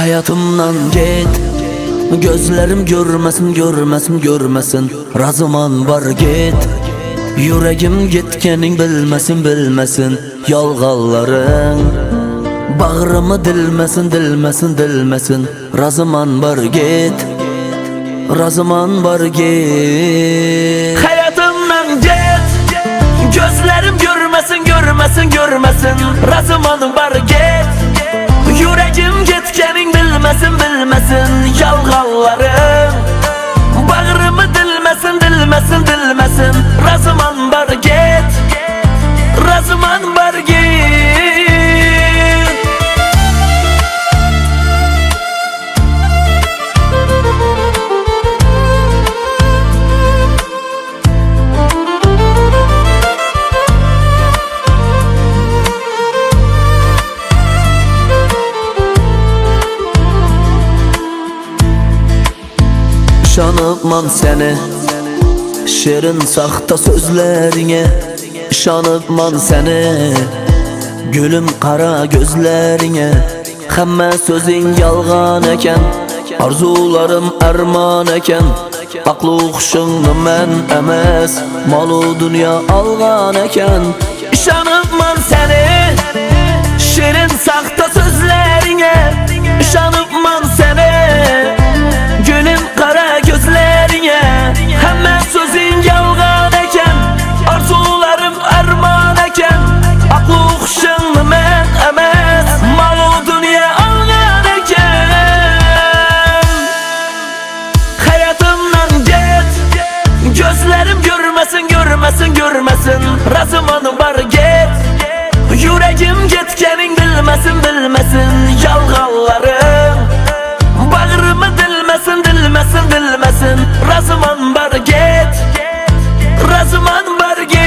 Hayatımdan git, gözlerim görmesin, görmesin, görmesin. Razıman var git, yüreğim gitkenin bilmesin, bilmesin. Yalğalların bağrımı dilmesin, dilmesin, dilmesin. Razıman var git, razıman var git. Hayatımdan git, gözlerim görmesin, görmesin, görmesin. Razıman var git, yüreğim gitkenin bilmesin, bilmesin. Yalğalların bağrımı dilmesin, dilmesin, dilmesin. Razıman var git, razıman var git. İşanıbman seni şirin saxta sözlerine, İşanıbman seni gülüm qara gözlerine. Həmmə sözün yalğan eken, arzularım ərman eken. Aqlı oxşunlu mən əməz, malı dünya alğan eken. İşanıbman seni şirin saxta sözlerine, İşanıbman seni gülüm qara gözlerine. Həmmə sözün yalğan eken, arzularım ərman eken. Aqlı oxşunlu mən əməz, malı dünya alğan eken. Hayatımdan git, gözlerim görmesin, görmesin, görmesin. Razıman var git, yüreğim gitkenin bilmesin, bilmesin. Yalğalların bağrımı dilmesin, dilmesin, dilmesin. Razıman var git, razıman var git.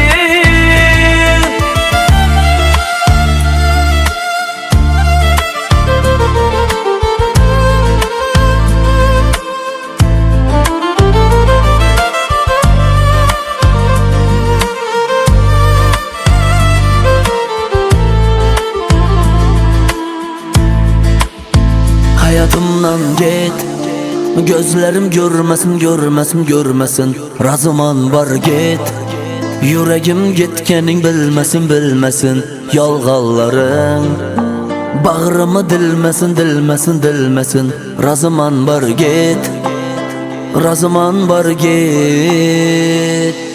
Hayatımdan git, gözlerim görmesin, görmesin, görmesin. Razıman var git, yüreğim gitkenin bilmesin, bilmesin. Yalğalların bağrımı dilmesin, dilmesin, dilmesin. Razıman var git, razıman var git.